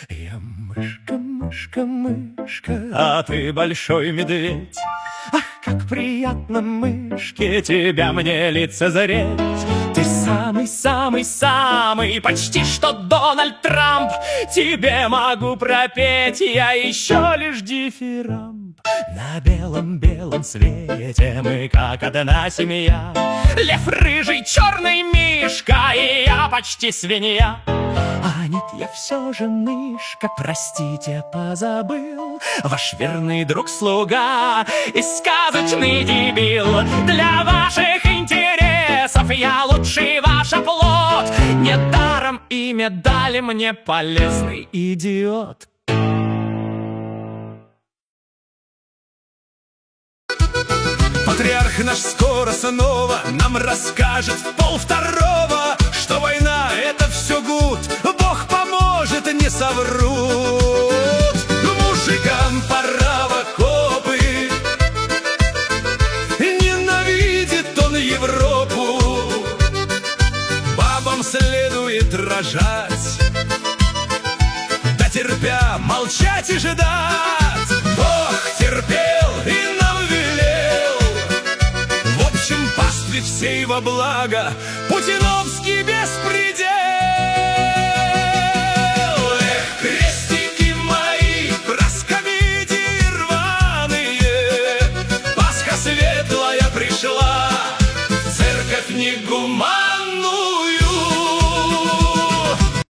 Я мышка, мышка, мышка, а ты большой медведь. Ах, как приятно, мышке, тебя мне лицезреть. Ты самый-самый-самый, почти что Дональд Трамп. Тебе могу пропеть я еще лишь дифирамб. На белом-белом свете мы как одна семья. Лев рыжий, черный мишка, и я почти свинья. А нет, я все же мышка, простите, позабыл. Ваш верный друг-слуга и сказочный дебил. Для ваших интересов я лучший ваш оплот. Недаром имя дали мне полезный идиот. Патриарх наш скоро снова нам расскажет в 1:30, что война — это все гуд, Бог поможет, не соврут. Мужикам пора в окопы, ненавидит он Европу. Бабам следует рожать, да терпя молчать и ждать. Бог терпел и нам велел, в общем, пастве всей во благо, путиновский беспредел.